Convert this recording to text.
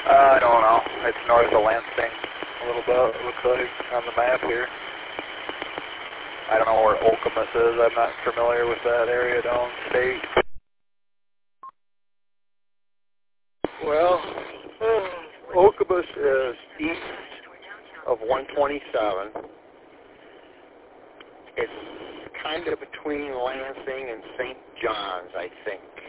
I don't know. It's north of Lansing a little bit, it looks like, on the map here. I don't know where Okemos is. I'm not familiar with that area downstate. Well, Okemos is east of 127. It's kind of between Lansing and St. John's, I think.